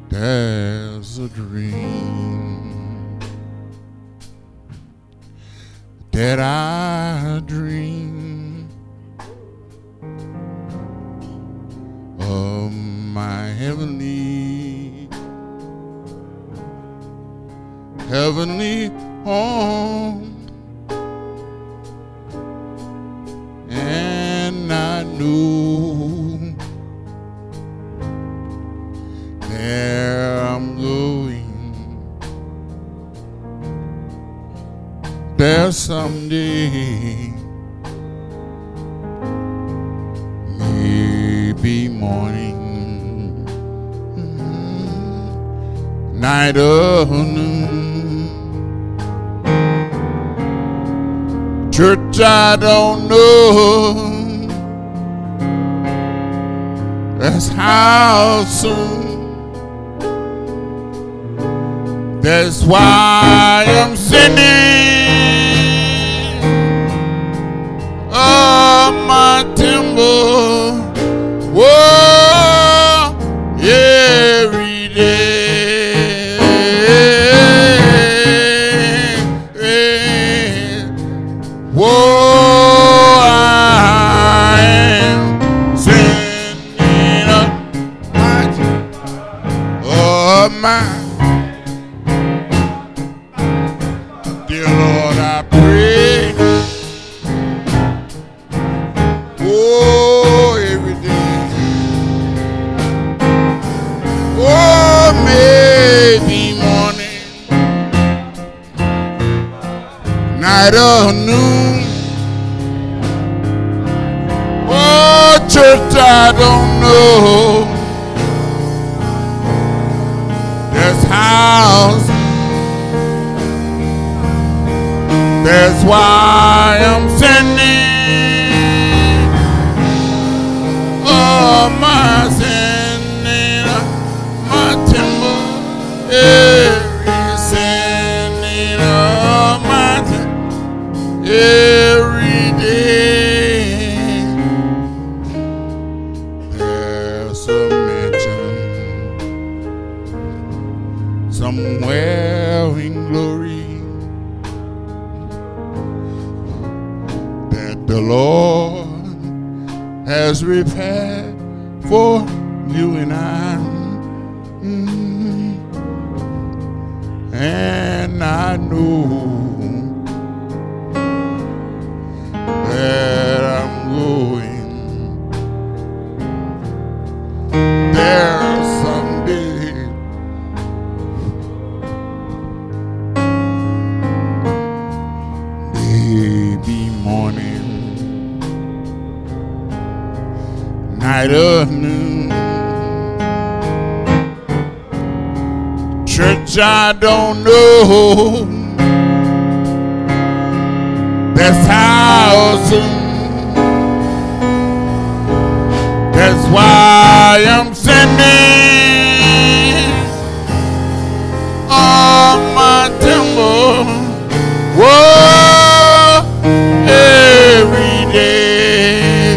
There's a dream that I dream of my heavenly home, and I knew there I'm going there someday, maybe morning, night or noon. Church, I don't know that's how soon. That's why I'm sending my timber, whoa, every day. Whoa, I am sending up my dear Lord, I pray, oh, every day, oh, maybe morning, night or noon, oh, church, I don't know, that's house. That's why I'm sending my timber, sending my timber every day. There's a mansion somewhere in glory the Lord has prepared for you and I, and I know that I'm going there someday. Maybe morning, night or noon. Church, I don't know that's how soon. That's why I'm sending all my timber, whoa, every day.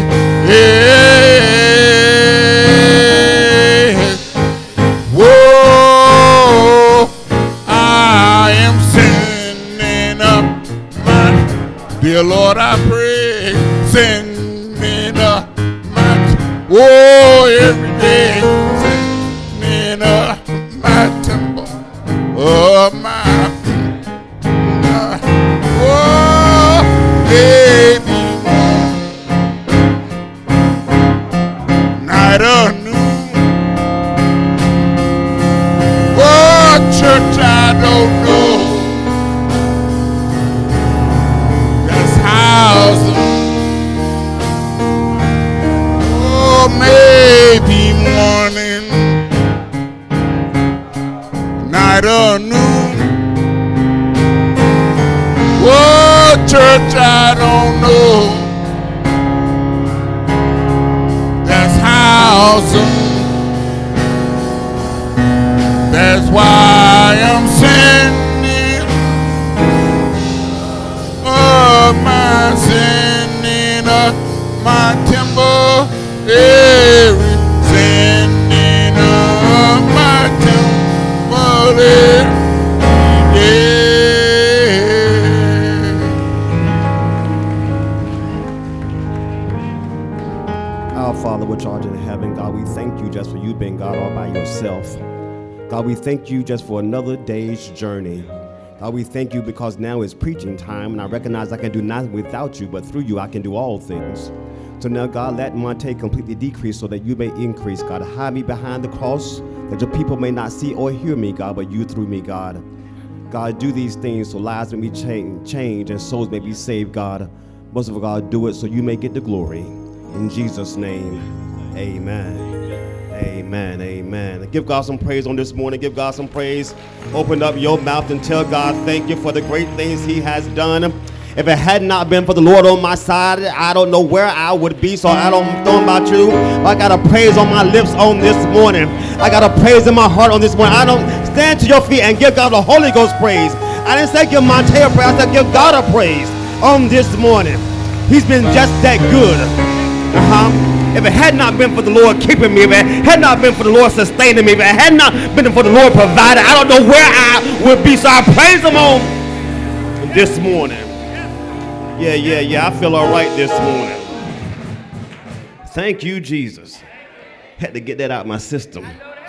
Whoa, I am sending up my, dear Lord, I pray, sending up my, whoa, every day, sending up my temple, oh, my, whoa, baby, night or noon. Oh, church, I don't know that's house. Oh, maybe morning, night or noon. Oh, church, I don't know that's house. That's why I'm sending my timber, every sending my timber. heaven, God, we thank you just for you being God all by yourself. God, we thank you just for another day's journey. God, we thank you because now is preaching time, and I recognize I can do nothing without you, but through you I can do all things. So now, God, let Monte completely decrease so that you may increase. God, hide me behind the cross, that your people may not see or hear me, God, but you through me, God. God, do these things so lives may be changed and souls may be saved, God. Most of all, God, do it so you may get the glory. In Jesus' name, amen. Amen, amen. Give God some praise on this morning. Give God some praise. Open up your mouth and tell God thank you for the great things he has done. If it had not been for the Lord on my side, I don't know where I would be, so I don't know about you. I got a praise on my lips on this morning. I got a praise in my heart on this morning. I don't stand to your feet and give God the Holy Ghost praise. I didn't say give Monte a praise. I said give God a praise on this morning. He's been just that good. If it had not been for the Lord keeping me, if it had not been for the Lord sustaining me, if it had not been for the Lord providing, I don't know where I would be. So I praise him on this morning. Yeah. I feel all right this morning. Thank you, Jesus. Had to get that out of my system.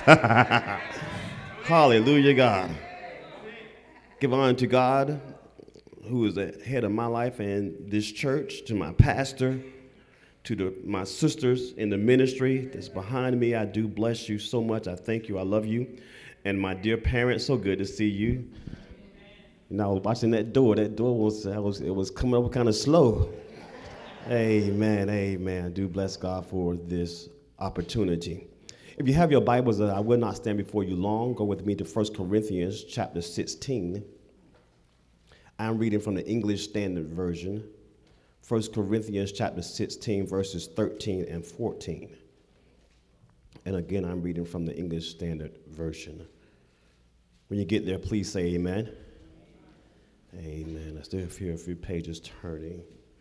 Hallelujah, God. Give honor to God, who is the head of my life and this church, to my pastor, to my sisters in the ministry that's behind me. I do bless you so much. I thank you. I love you. And my dear parents, so good to see you. And I was watching that door. That door was coming up kind of slow. Amen. I do bless God for this opportunity. If you have your Bibles, I will not stand before you long. Go with me to 1 Corinthians chapter 16. I'm reading from the English Standard Version. 1 Corinthians chapter 16, verses 13 and 14. And again, I'm reading from the English Standard Version. When you get there, please say amen. Amen. I still hear a few pages turning.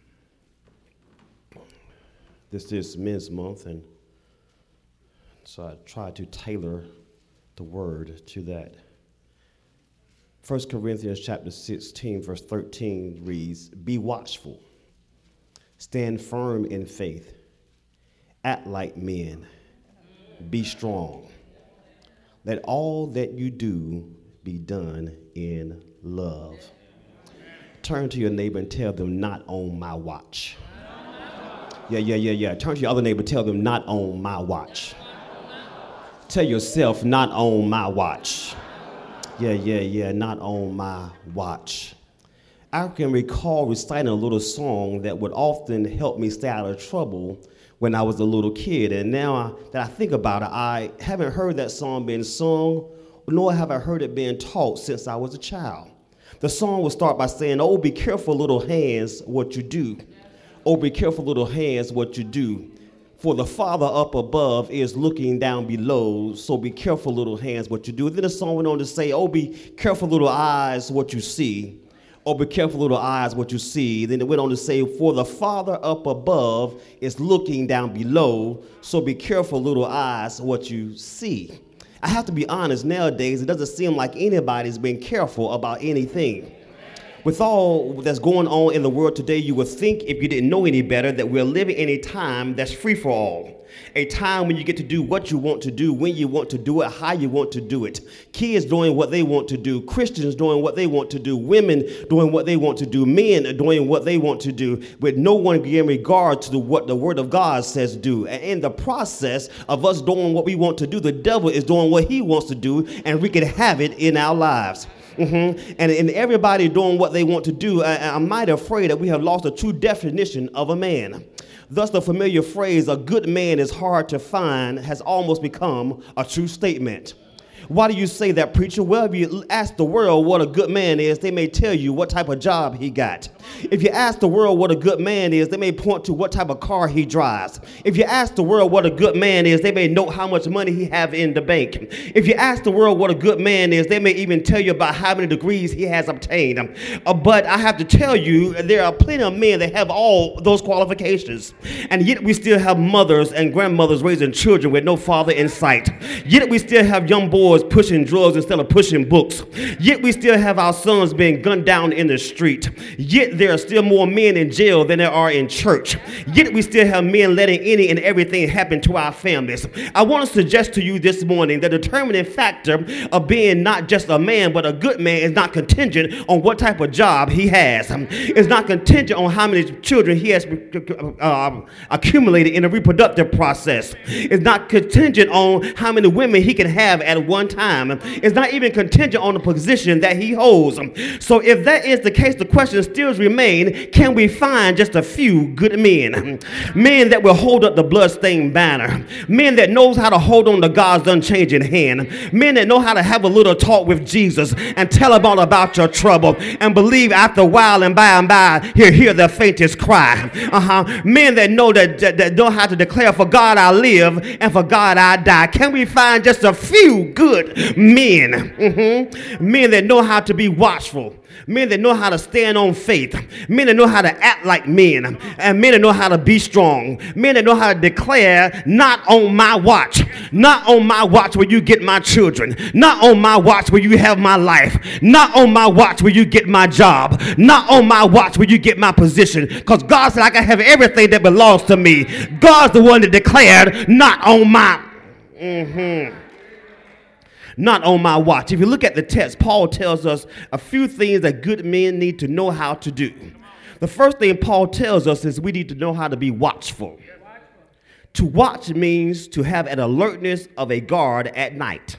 This is Men's Month, and so I try to tailor the word to that. 1 Corinthians chapter 16, verse 13 reads, "Be watchful. Stand firm in faith. Act like men. Be strong. Let all that you do be done in love." Turn to your neighbor and tell them, "Not on my watch." Yeah. Turn to your other neighbor and tell them, "Not on my watch." Tell yourself, "Not on my watch." Yeah. Not on my watch. I can recall reciting a little song that would often help me stay out of trouble when I was a little kid. And now that I think about it, I haven't heard that song being sung, nor have I heard it being taught since I was a child. The song would start by saying, "Oh, be careful, little hands, what you do. Oh, be careful, little hands, what you do. For the Father up above is looking down below, so be careful, little hands, what you do." Then the song went on to say, "Oh, be careful, little eyes, what you see. Oh, be careful, little eyes, what you see." Then it went on to say, "For the Father up above is looking down below, so be careful, little eyes, what you see." I have to be honest, nowadays, it doesn't seem like anybody's being careful about anything. With all that's going on in the world today, you would think, if you didn't know any better, that we're living in a time that's free for all. A time when you get to do what you want to do, when you want to do it, how you want to do it. Kids doing what they want to do, Christians doing what they want to do, women doing what they want to do, men doing what they want to do, with no one giving regard to what the Word of God says do. And in the process of us doing what we want to do, the devil is doing what he wants to do, and we can have it in our lives. And everybody doing what they want to do, I'm mighty afraid that we have lost the true definition of a man. Thus, the familiar phrase, "a good man is hard to find," has almost become a true statement. Why do you say that, preacher? Well, if you ask the world what a good man is, they may tell you what type of job he got. If you ask the world what a good man is, they may point to what type of car he drives. If you ask the world what a good man is, they may know how much money he have in the bank. If you ask the world what a good man is, they may even tell you about how many degrees he has obtained. But I have to tell you, there are plenty of men that have all those qualifications. And yet we still have mothers and grandmothers raising children with no father in sight. Yet we still have young boys boys pushing drugs instead of pushing books. Yet we still have our sons being gunned down in the street. Yet there are still more men in jail than there are in church. Yet we still have men letting any and everything happen to our families. I want to suggest to you this morning the determining factor of being not just a man but a good man is not contingent on what type of job he has. It's not contingent on how many children he has accumulated in the reproductive process. It's not contingent on how many women he can have at one time. It's not even contingent on the position that he holds. So if that is the case, the question still remains, can we find just a few good men? Men that will hold up the bloodstained banner. Men that knows how to hold on to God's unchanging hand. Men that know how to have a little talk with Jesus and tell him all about your trouble and believe after a while and by he'll hear the faintest cry. Men that know that know how to declare, for God I live and for God I die. Can we find just a few good men? Men that know how to be watchful. Men that know how to stand on faith. Men that know how to act like men. And men that know how to be strong. Men that know how to declare, not on my watch. Not on my watch will you get my children. Not on my watch will you have my life. Not on my watch will you get my job. Not on my watch will you get my position. Because God said I can have everything that belongs to me. God's the one that declared, not on my... Not on my watch. If you look at the text, Paul tells us a few things that good men need to know how to do. The first thing Paul tells us is we need to know how to be watchful. To watch means to have an alertness of a guard at night.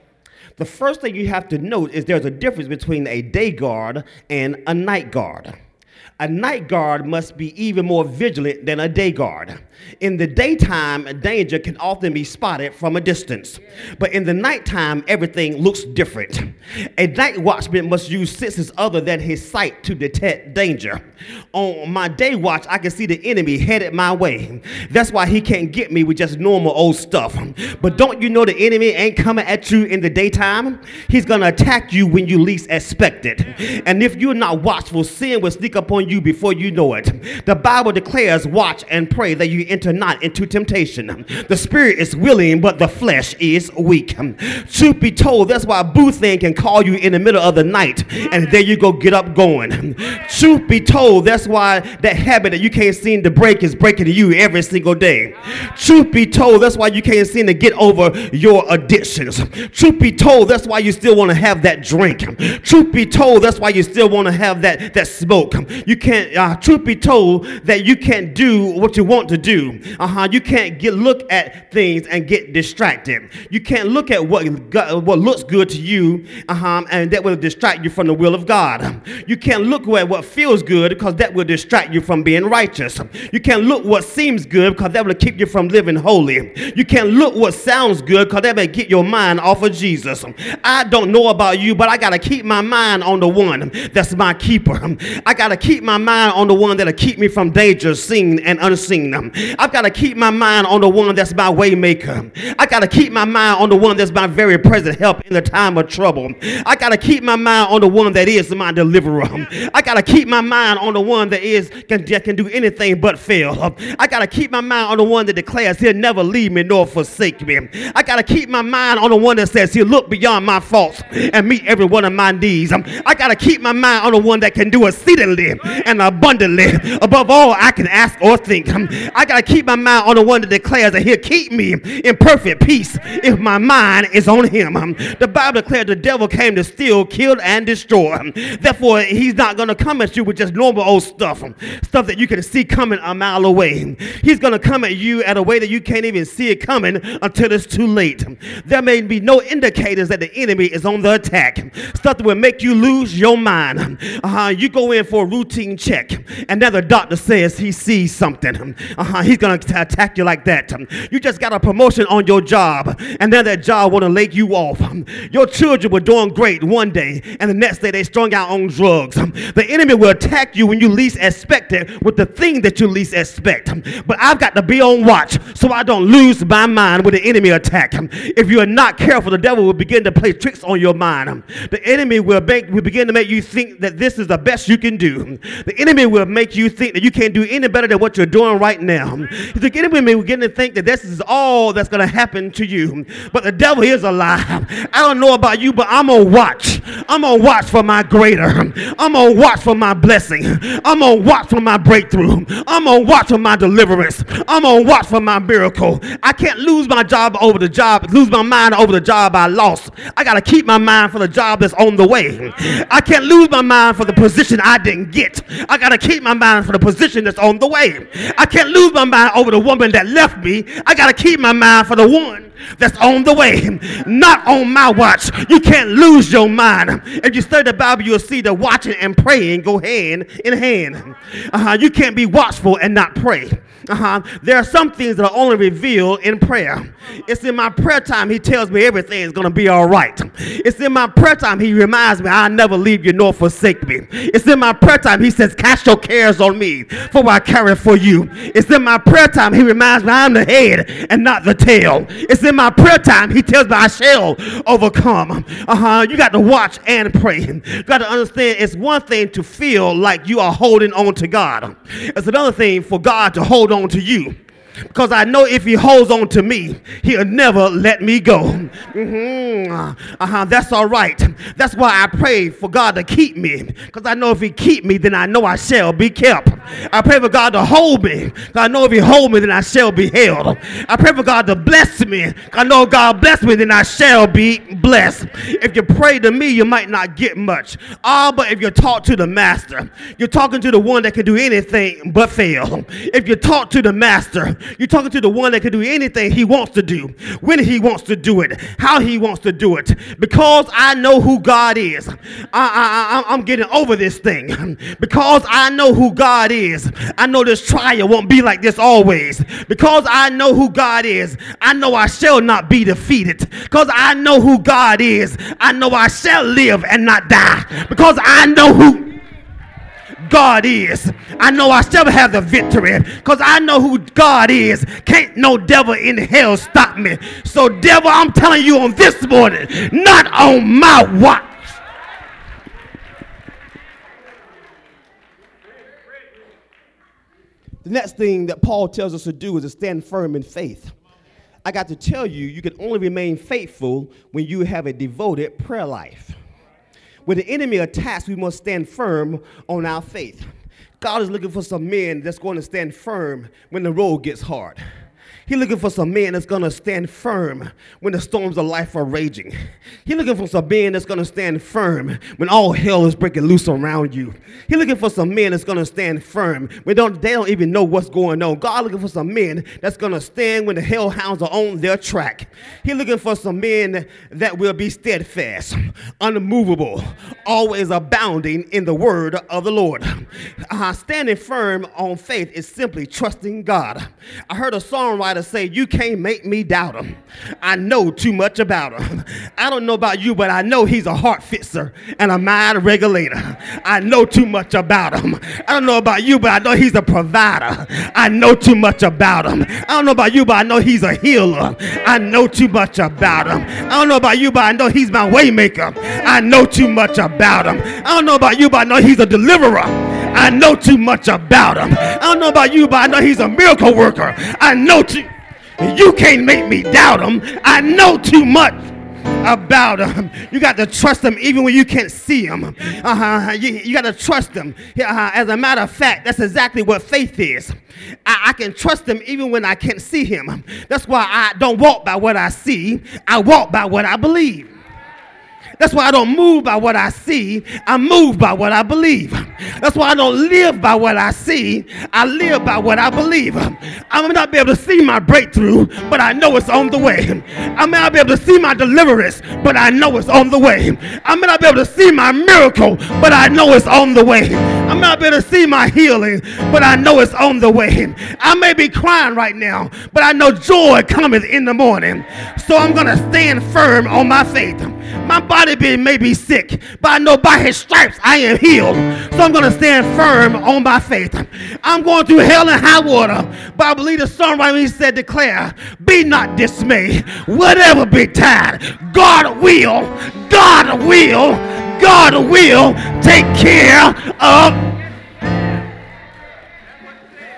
The first thing you have to note is there's a difference between a day guard and a night guard. A night guard must be even more vigilant than a day guard. In the daytime, danger can often be spotted from a distance. But in the nighttime, everything looks different. A night watchman must use senses other than his sight to detect danger. On my day watch, I can see the enemy headed my way. That's why he can't get me with just normal old stuff. But don't you know the enemy ain't coming at you in the daytime? He's going to attack you when you least expect it. And if you're not watchful, sin will sneak up on you before you know it. The Bible declares, watch and pray that you enter not into temptation. The spirit is willing, but the flesh is weak. Truth be told, that's why Boothang can call you in the middle of the night, and there you go, get up going. Truth be told, that's why that habit that you can't seem to break is breaking to you every single day. Truth be told, that's why you can't seem to get over your addictions. Truth be told, that's why you still want to have that drink. Truth be told, that's why you still want to have that smoke. You can't, truth be told, that you can't do what you want to do. You can't look at things and get distracted. You can't look at what looks good to you, and that will distract you from the will of God. You can't look at what feels good because that will distract you from being righteous. You can't look what seems good because that will keep you from living holy. You can't look what sounds good because that will get your mind off of Jesus. I don't know about you, but I got to keep my mind on the one that's my keeper. I got to keep my mind on the one that'll keep me from danger seen and unseen. I've got to keep my mind on the one that's my way maker. I got to keep my mind on the one that's my very present help in the time of trouble. I got to keep my mind on the one that is my deliverer. I got to keep my mind on the one that can do anything but fail. I got to keep my mind on the one that declares he'll never leave me nor forsake me. I got to keep my mind on the one that says he'll look beyond my faults and meet every one of my needs. I got to keep my mind on the one that can do exceedingly and abundantly above all I can ask or think. I got to keep my mind on the one that declares that he'll keep me in perfect peace if my mind is on him. The Bible declared the devil came to steal, kill, and destroy. Therefore, he's not going to come at you with just normal old stuff that you can see coming a mile away. He's going to come at you at a way that you can't even see it coming until it's too late. There may be no indicators that the enemy is on the attack. Stuff that will make you lose your mind. You go in for a routine check, and then the doctor says he sees something. He's going to attack you like that. You just got a promotion on your job, and then that job want to lay you off. Your children were doing great one day, and the next day they strung out on drugs. The enemy will attack you when you least expect it with the thing that you least expect. But I've got to be on watch so I don't lose my mind with the enemy attack. If you are not careful, the devil will begin to play tricks on your mind. The enemy will begin to make you think that this is the best you can do. The enemy will make you think that you can't do any better than what you're doing right now. The enemy will begin to think that this is all that's going to happen to you. But the devil is a lie. I don't know about you, but I'm going to watch. I'm going to watch for my greater. I'm going to watch for my blessing. I'm going to watch for my breakthrough. I'm going to watch for my deliverance. I'm going to watch for my miracle. I can't lose my job over the job, lose my mind over the job I lost. I got to keep my mind for the job that's on the way. I can't lose my mind for the position I didn't get. I got to keep my mind for the position that's on the way. I can't lose my mind over the woman that left me. I got to keep my mind for the one that's on the way, not on my watch. You can't lose your mind. If you study the Bible, you'll see that watching and praying go hand in hand. You can't be watchful and not pray. There are some things that are only revealed in prayer. It's in my prayer time he tells me everything is going to be all right. It's in my prayer time he reminds me I'll never leave you nor forsake me. It's in my prayer time he says cast your cares on me for I carry for you. It's in my prayer time he reminds me I'm the head and not the tail. It's in my prayer time he tells me I shall overcome. You got to watch and pray. You got to understand it's one thing to feel like you are holding on to God. It's another thing for God to hold on to you. Because I know if he holds on to me, he'll never let me go. That's all right. That's why I pray for God to keep me. Because I know if he keep me, then I know I shall be kept. I pray for God to hold me. Because I know if he hold me, then I shall be held. I pray for God to bless me. Because I know if God bless me, then I shall be blessed. If you pray to me, you might not get much. But if you talk to the master, you're talking to the one that can do anything but fail. If you talk to the master, you're talking to the one that can do anything he wants to do, when he wants to do it, how he wants to do it. Because I know who God is, I'm getting over this thing. Because I know who God is, I know this trial won't be like this always. Because I know who God is, I know I shall not be defeated. Because I know who God is, I know I shall live and not die. Because I know who God is, I know I shall have the victory. Because I know who God is. Can't no devil in hell stop me. So devil, I'm telling you on this morning, not on my watch. The next thing that Paul tells us to do is to stand firm in faith. I got to tell you, you can only remain faithful when you have a devoted prayer life. When the enemy attacks, we must stand firm on our faith. God is looking for some men that's going to stand firm when the road gets hard. He's looking for some men that's going to stand firm when the storms of life are raging. He's looking for some men that's going to stand firm when all hell is breaking loose around you. He's looking for some men that's going to stand firm when they don't even know what's going on. God looking for some men that's going to stand when the hellhounds are on their track. He's looking for some men that will be steadfast, unmovable, always abounding in the word of the Lord. Standing firm on faith is simply trusting God. I heard a songwriter say, you can't make me doubt him. I know too much about him. I don't know about you, but I know he's a heart fixer and a mind regulator. I know too much about him. I don't know about you, but I know he's a provider. I know too much about him. I don't know about you, but I know he's a healer. I know too much about him. I don't know about you, but I know he's my way maker. I know too much about him. I don't know about you, but I know he's a deliverer. I know too much about him. I don't know about you, but I know he's a miracle worker. I know too. You can't make me doubt him. I know too much about him. You got to trust him even when you can't see him. You got to trust him. As a matter of fact, that's exactly what faith is. I can trust him even when I can't see him. That's why I don't walk by what I see. I walk by what I believe. That's why I don't move by what I see. I move by what I believe. That's why I don't live by what I see. I live by what I believe. I may not be able to see my breakthrough, but I know it's on the way. I may not be able to see my deliverance, but I know it's on the way. I may not be able to see my miracle, but I know it's on the way. I may not be able to see my healing, but I know it's on the way. I may be crying right now, but I know joy cometh in the morning. So I'm going to stand firm on my faith. My body may be sick, but I know by his stripes I am healed. So I'm going to stand firm on my faith. I'm going through hell and high water, but I believe the songwriter, he said, declare, be not dismayed, whatever betide, God will take care of.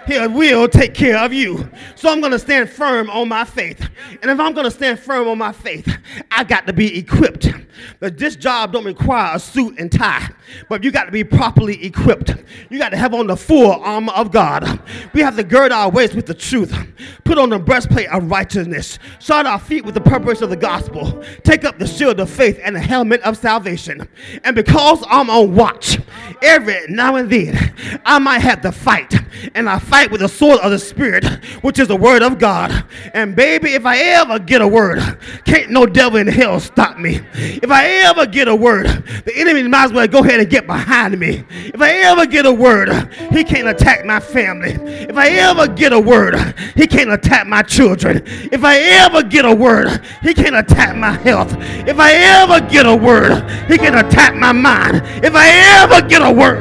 He will take care of you. So I'm going to stand firm on my faith. And if I'm going to stand firm on my faith, I got to be equipped. But this job don't require a suit and tie, but you got to be properly equipped. You got to have on the full armor of God. We have to gird our waist with the truth, put on the breastplate of righteousness, shod our feet with the preparation of the gospel, take up the shield of faith and the helmet of salvation. And because I'm on watch, every now and then I might have to fight, and I fight with the sword of the Spirit, which is the word of God. And baby, if I ever get a word, can't no devil in hell stop me. If I ever get a word, the enemy might as well go ahead and get behind me. If I ever get a word, he can't attack my family. If I ever get a word, he can't attack my children. If I ever get a word, he can't attack my health. If I ever get a word, he can attack my mind. If I ever get a word,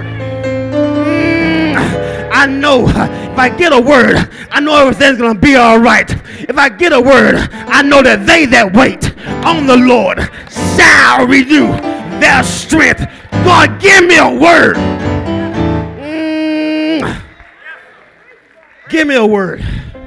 I know if I get a word, I know everything's going to be all right. If I get a word, I know that they that wait on the Lord shall renew their strength. God, give me a word. Give me a word.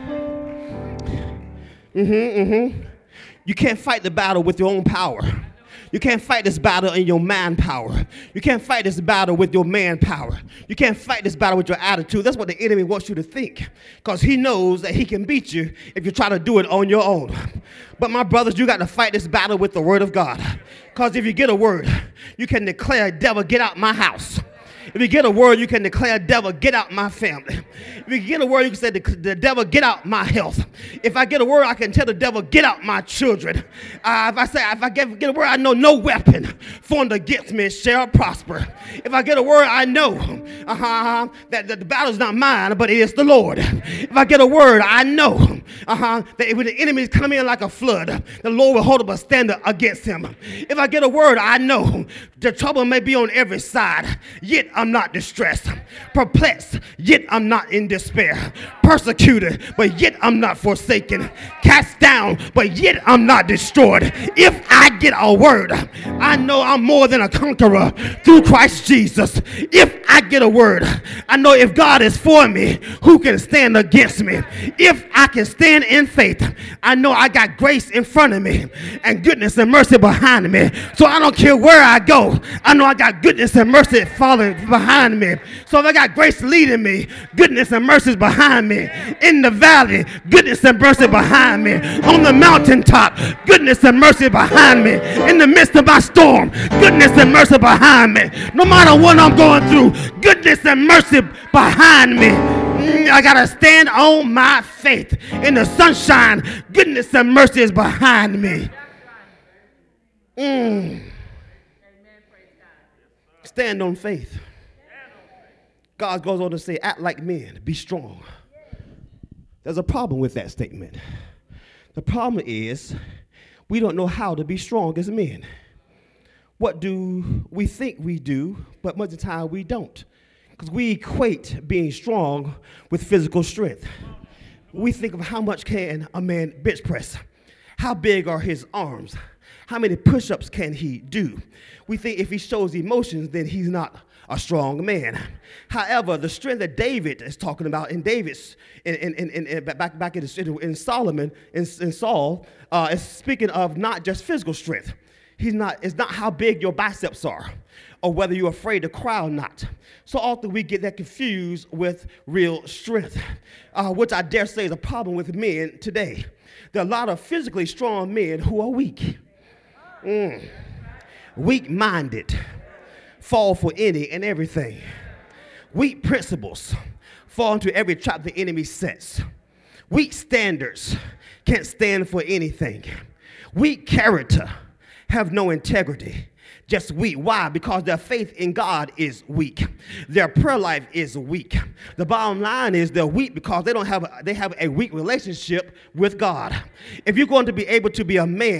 You can't fight the battle with your own power. You can't fight this battle in your manpower. You can't fight this battle with your manpower. You can't fight this battle with your attitude. That's what the enemy wants you to think, because he knows that he can beat you if you try to do it on your own. But my brothers, you got to fight this battle with the word of God, because if you get a word, you can declare, devil, get out my house. If you get a word, you can declare, devil, get out my family. If you get a word, you can say, the devil, get out my health. If I get a word, I can tell the devil, get out my children. If I get a word, I know no weapon formed against me shall prosper. If I get a word, I know that the battle is not mine, but it is the Lord. If I get a word, I know that when the enemy is coming in like a flood, the Lord will hold up a standard against him. If I get a word, I know the trouble may be on every side, yet I'm not distressed. Perplexed, yet I'm not in despair. Persecuted, but yet I'm not forsaken. Cast down, but yet I'm not destroyed. If I get a word, I know I'm more than a conqueror through Christ Jesus. If I get a word, I know if God is for me, who can stand against me? If I can stand in faith, I know I got grace in front of me and goodness and mercy behind me. So I don't care where I go, I know I got goodness and mercy following behind me. So if I got grace leading me, goodness and mercy behind me. In the valley, goodness and mercy behind me. On the mountaintop, goodness and mercy behind me. In the midst of my storm, goodness and mercy behind me. No matter what I'm going through, goodness and mercy behind me. I gotta stand on my faith. In the sunshine, goodness and mercy is behind me. Stand on faith. God goes on to say, act like men, be strong. There's a problem with that statement. The problem is we don't know how to be strong as men. What do we think we do, but much of the time we don't? Because we equate being strong with physical strength. We think of how much can a man bench press? How big are his arms? How many push-ups can he do? We think if he shows emotions, then he's not a strong man. However, the strength that David is talking about in David's back in Solomon in Saul is speaking of not just physical strength. It's not how big your biceps are or whether you're afraid to cry or not. So often we get that confused with real strength, which I dare say is a problem with men today. There are a lot of physically strong men who are weak. Weak-minded, fall for any and everything. Weak principles, fall into every trap the enemy sets. Weak standards, can't stand for anything. Weak character, have no integrity, just weak. Why? Because their faith in God is weak. Their prayer life is weak. The bottom line is they're weak because they have a weak relationship with God. If you're going to be able to be a man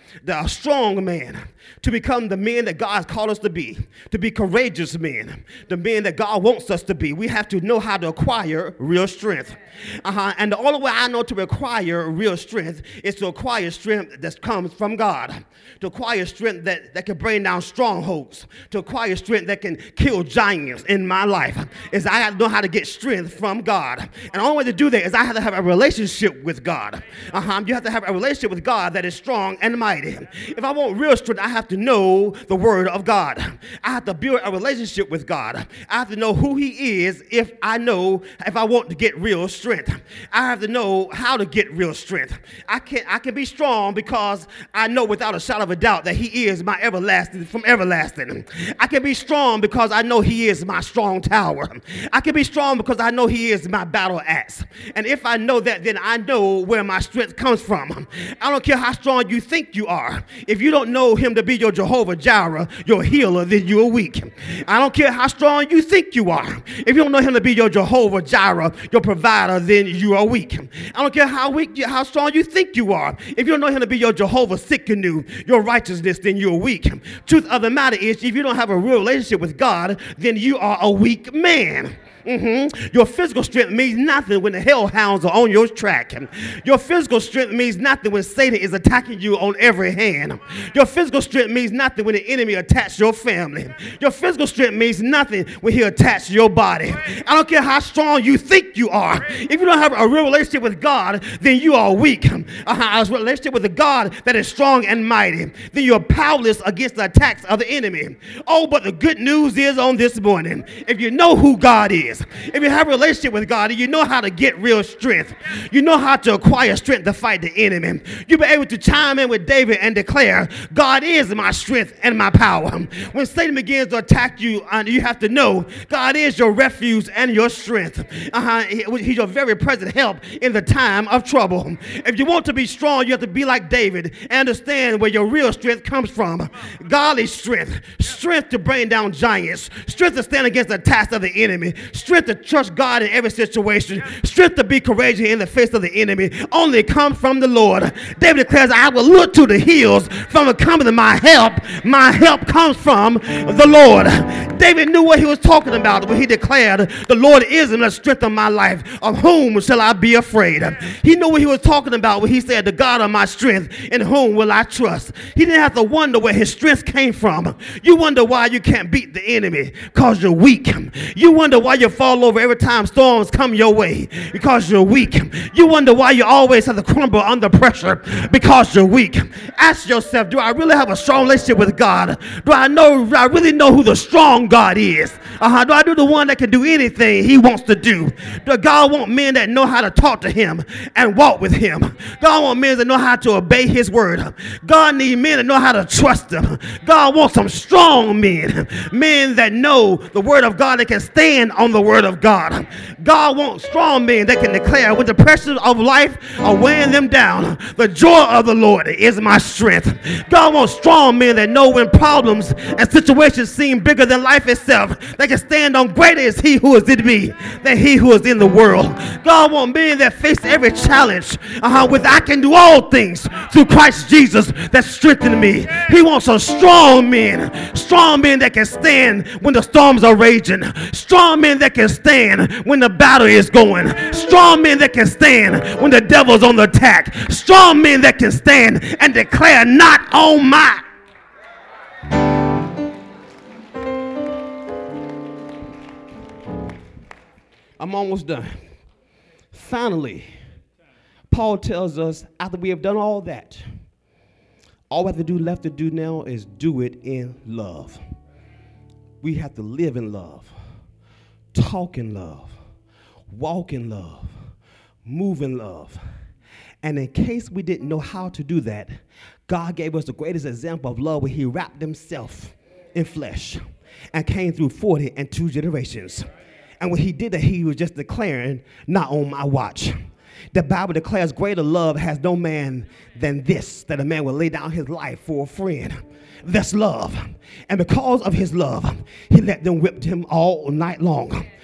the strong man, to become the men that God has called us to be courageous men, the men that God wants us to be. We have to know how to acquire real strength. And the only way I know to acquire real strength is to acquire strength that comes from God, to acquire strength that can bring down strongholds, to acquire strength that can kill giants in my life. Is I have to know how to get strength from God. And the only way to do that is I have to have a relationship with God. You have to have a relationship with God that is strong and mighty. If I want real strength, I have to know the word of God. I have to build a relationship with God. I have to know who he is if I want to get real strength. I have to know how to get real strength. I can be strong because I know without a shadow of a doubt that he is my everlasting from everlasting. I can be strong because I know he is my strong tower. I can be strong because I know he is my battle axe. And if I know that, then I know where my strength comes from. I don't care how strong you think you are. If you don't know him to be your Jehovah Jireh, your healer, then you are weak. I don't care how strong you think you are. If you don't know him to be your Jehovah Jireh, your provider, then you are weak. I don't care how strong you think you are. If you don't know him to be your Jehovah Sikkenu, your righteousness, then you're weak. Truth of the matter is, if you don't have a real relationship with God, then you are a weak man. Your physical strength means nothing when the hellhounds are on your track. Your physical strength means nothing when Satan is attacking you on every hand. Your physical strength means nothing when the enemy attacks your family. Your physical strength means nothing when he attacks your body. I don't care how strong you think you are. If you don't have a real relationship with God, then you are weak. A relationship with a God that is strong and mighty, then you're powerless against the attacks of the enemy. Oh, but the good news is on this morning, if you know who God is, if you have a relationship with God and you know how to get real strength, you know how to acquire strength to fight the enemy, you'll be able to chime in with David and declare, God is my strength and my power. When Satan begins to attack you, you have to know God is your refuge and your strength. He's your very present help in the time of trouble. If you want to be strong, you have to be like David and understand where your real strength comes from. Godly strength, strength to bring down giants, strength to stand against the attacks of the enemy, strength to trust God in every situation, strength to be courageous in the face of the enemy, only comes from the Lord. David declares, I will look to the hills from the coming of my help. My help comes from the Lord. David knew what he was talking about when he declared, the Lord is the strength of my life. Of whom shall I be afraid? He knew what he was talking about when he said, the God of my strength, in whom will I trust? He didn't have to wonder where his strength came from. You wonder why you can't beat the enemy, because you're weak. You wonder why you fall over every time storms come your way, because you're weak. You wonder why you always have to crumble under pressure, because you're weak. Ask yourself, do I really have a strong relationship with God? Do I really know who the strong God is? Do I do the one that can do anything he wants to do? Does God want men that know how to talk to him and walk with him? God wants men that know how to obey his word. God needs men that know how to trust him. God wants some strong men, men that know the word of God, that can stand on the word of God. God wants strong men that can declare when the pressures of life are weighing them down, the joy of the Lord is my strength. God wants strong men that know when problems and situations seem bigger than life itself, they can stand on greater is he who is in me than he who is in the world. God wants men that face every challenge with I can do all things through Christ Jesus that strengthen me. He wants some strong men that can stand when the storms are raging, strong men that can stand when the battle is going, strong men that can stand when the devil's on the attack, strong men that can stand and declare not on my. I'm almost done. Finally, Paul tells us after we have done all that, all we have to do left to do now is do it in love. We have to live in love, talk in love, walk in love, move in love. And in case we didn't know how to do that, God gave us the greatest example of love when he wrapped himself in flesh and came through 40 and 2 generations. And when he did that, he was just declaring, not on my watch. The Bible declares greater love has no man than this, that a man will lay down his life for a friend. That's love. And because of his love, he let them whip him all night long.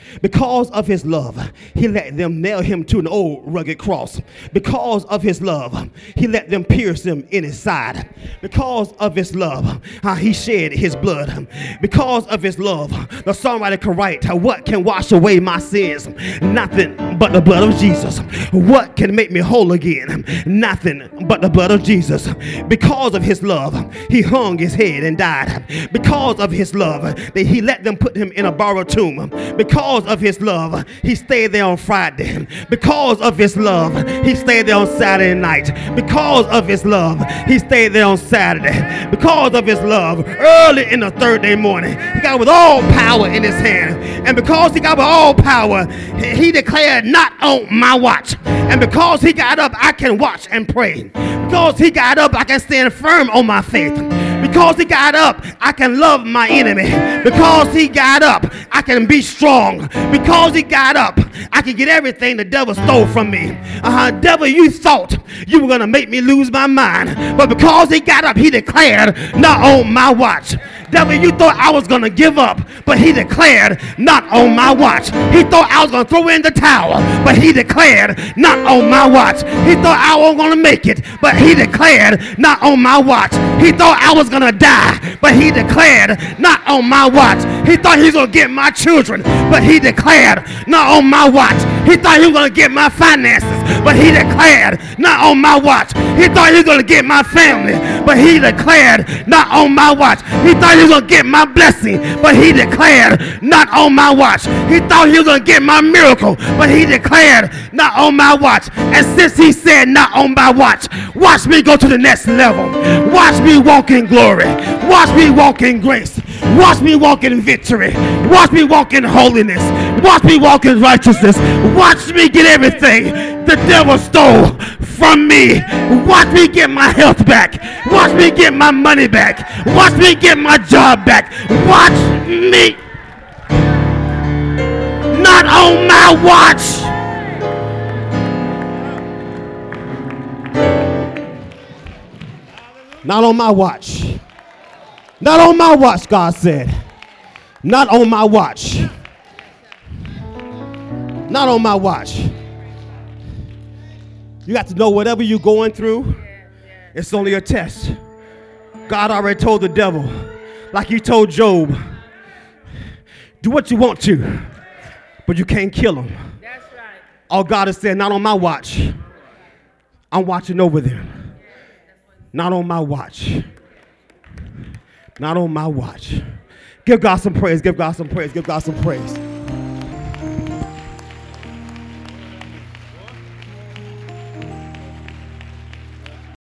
Because of his love, he let them nail him to an old rugged cross. Because of his love, he let them pierce him in his side. Because of his love, he shed his blood. Because of his love, the songwriter can write, what can wash away my sins? Nothing but the blood of Jesus. What can make me whole again? Nothing but the blood of Jesus. Because of his love, he hung his head and died. Because of his love, he let them put him in a borrowed tomb. Because of his love, he stayed there on Friday. Because of his love, he stayed there on Saturday night. Because of his love, he stayed there on Saturday. Because of his love, early in the third day morning, he got with all power in his hand. And because he got with all power, he declared, not on my watch. And because he got up, I can watch and pray. Because he got up, I can stand firm on my faith. Because he got up, I can love my enemy. Because he got up, I can be strong. Because he got up, I can get everything the devil stole from me. Devil, you thought you were going to make me lose my mind. But because he got up, he declared, not on my watch. Devil, you thought I was going to give up, but he declared, not on my watch. He thought I was going to throw in the towel, but he declared, not on my watch. He thought I wasn't going to make it, but he declared, not on my watch. He thought I was going to die, but he declared, not on my watch. He thought he was going to get my children, but he declared, not on my watch. He thought he was going to get my finances, but he declared, not on my watch. He thought he was going to get my family, but he declared, not on my watch. He thought he was going to get my blessing, but he declared, not on my watch. He thought he was going to get my miracle, but he declared, not on my watch. And since he said, not on my watch, watch me go to the next level. Watch me walk in glory. Watch me walk in grace. Watch me walk in victory. Watch me walk in holiness. Watch me walk in righteousness. Watch me get everything the devil stole from me. Watch me get my health back. Watch me get my money back. Watch me get my job back. Watch me. Not on my watch. Not on my watch. Not on my watch, God said. Not on my watch. Not on my watch. You got to know whatever you're going through, it's only a test. God already told the devil, like he told Job, do what you want to, but you can't kill him. That's right. All God has said, not on my watch. I'm watching over them. Not on my watch. Not on my watch. Give God some praise. Give God some praise. Give God some praise.